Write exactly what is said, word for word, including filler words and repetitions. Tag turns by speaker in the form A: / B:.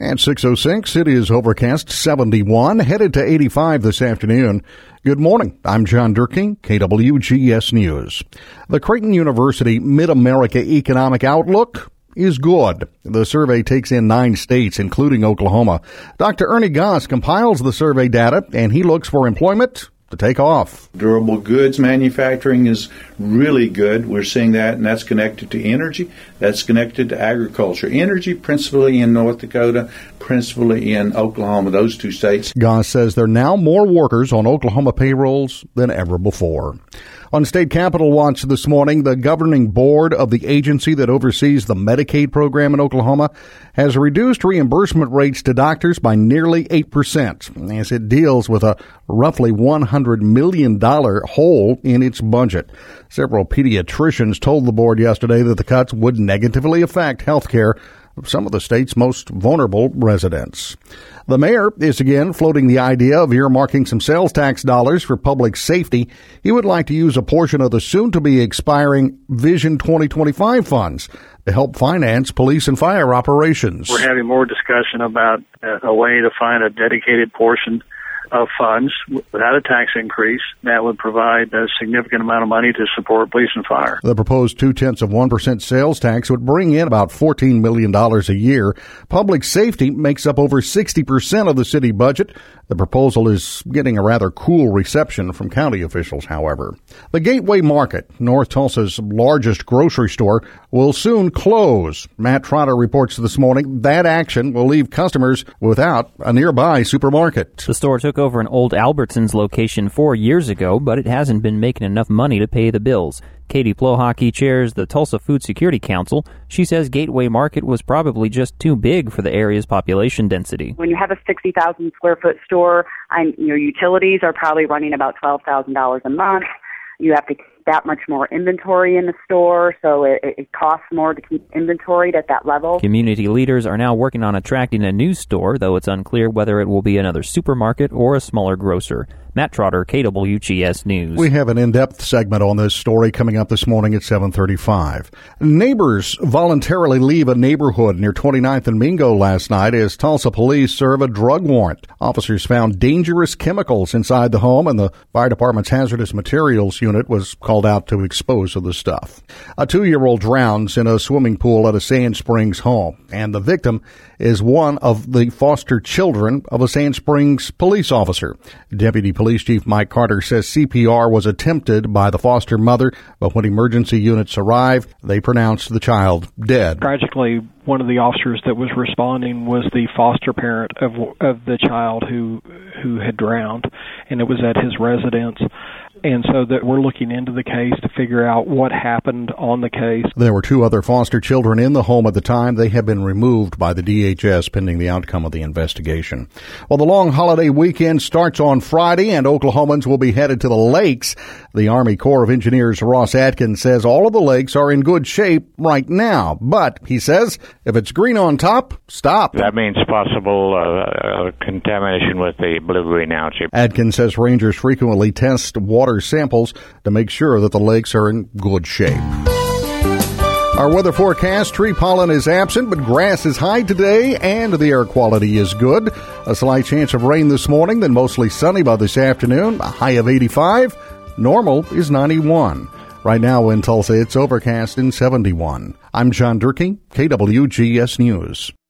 A: At six oh six, it is overcast seventy-one, headed to eighty-five this afternoon. Good morning. I'm John Durkin, K W G S News. The Creighton University Mid-America Economic Outlook is good. The survey takes in nine states, including Oklahoma. Doctor Ernie Goss compiles the survey data, and he looks for employment to take off.
B: Durable goods manufacturing is really good. We're seeing that, and that's connected to energy. That's connected to agriculture. Energy principally in North Dakota, principally in Oklahoma, those two states.
A: Goss says there are now more workers on Oklahoma payrolls than ever before. On State Capitol Watch this morning, the governing board of the agency that oversees the Medicaid program in Oklahoma has reduced reimbursement rates to doctors by nearly eight percent as it deals with a roughly one hundred million dollars hole in its budget. Several pediatricians told the board yesterday that the cuts would negatively affect health care of some of the state's most vulnerable residents. The mayor is again floating the idea of earmarking some sales tax dollars for public safety. He would like to use a portion of the soon-to-be expiring Vision twenty twenty-five funds to help finance police and fire operations.
C: We're having more discussion about a way to find a dedicated portion of funds without a tax increase that would provide a significant amount of money to support police and fire.
A: The proposed two-tenths of one percent sales tax would bring in about fourteen million dollars a year. Public safety makes up over sixty percent of the city budget. The proposal is getting a rather cool reception from county officials, however. The Gateway Market, North Tulsa's largest grocery store, will soon close. Matt Trotter reports this morning that action will leave customers without a nearby supermarket.
D: The store took over an old Albertsons location four years ago, but it hasn't been making enough money to pay the bills. Katie Plohocki chairs the Tulsa Food Security Council. She says Gateway Market was probably just too big for the area's population density.
E: When you have a sixty thousand square foot store, and your utilities are probably running about twelve thousand dollars a month. You have to keep that much more inventory in the store, so it, it costs more to keep inventoried at that level.
D: Community leaders are now working on attracting a new store, though it's unclear whether it will be another supermarket or a smaller grocer. Matt Trotter, K W G S News.
A: We have an in-depth segment on this story coming up this morning at seven thirty-five. Neighbors voluntarily leave a neighborhood near twenty-ninth and Mingo last night as Tulsa police serve a drug warrant. Officers found dangerous chemicals inside the home, and the fire department's hazardous materials unit was called out to expose of the stuff. A two-year-old drowns in a swimming pool at a Sand Springs home, and the victim is one of the foster children of a Sand Springs police officer. Deputy Police Chief Mike Carter says C P R was attempted by the foster mother, but when emergency units arrived, they pronounced the child dead.
F: Tragically, one of the officers that was responding was the foster parent of of the child who who had drowned, and it was at his residence. And so that we're looking into the case to figure out what happened on the case.
A: There were two other foster children in the home at the time. They have been removed by the D H S pending the outcome of the investigation. Well, the long holiday weekend starts on Friday, and Oklahomans will be headed to the lakes. The Army Corps of Engineers Ross Atkins says all of the lakes are in good shape right now. But, he says, if it's green on top, stop.
G: That means possible uh, uh, contamination with the blue-green algae.
A: Atkins says rangers frequently test water samples to make sure that the lakes are in good shape. Our weather forecast, tree pollen is absent, but grass is high today, and the air quality is good. A slight chance of rain this morning, then mostly sunny by this afternoon, a high of eighty-five. Normal is ninety-one. Right now in Tulsa, it's overcast and seventy-one. I'm John Durkin, K W G S News.